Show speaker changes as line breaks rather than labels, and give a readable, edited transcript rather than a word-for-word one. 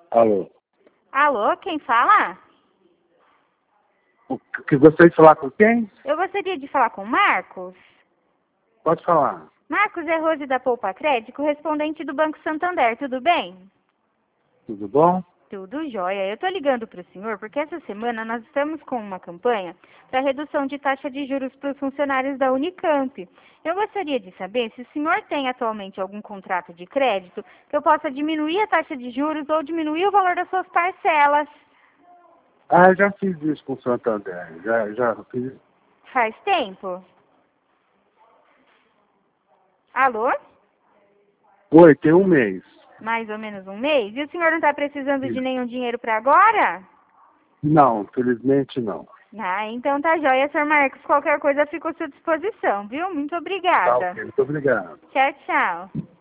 Alô?
Alô, quem fala?
O que gostaria de falar com quem?
Eu gostaria de falar com o Marcos.
Pode falar.
Marcos é Rose da Poupa Crédito, correspondente do Banco Santander, tudo bem?
Tudo bom?
Tudo jóia. Eu estou ligando para o senhor porque essa semana nós estamos com uma campanha para redução de taxa de juros para os funcionários da Unicamp. Eu gostaria de saber se o senhor tem atualmente algum contrato de crédito que eu possa diminuir a taxa de juros ou diminuir o valor das suas parcelas.
Ah, eu já fiz isso com o Santander. Já fiz.
Faz tempo? Alô?
Oi, tem um mês.
Mais ou menos um mês? E o senhor não está precisando de
Isso.
nenhum dinheiro para agora?
Não, felizmente não.
Ah, então tá jóia, Sr. Marcos. Qualquer coisa fica à sua disposição, viu? Muito
Tá
obrigada.
ok, muito obrigado.
Tchau, tchau.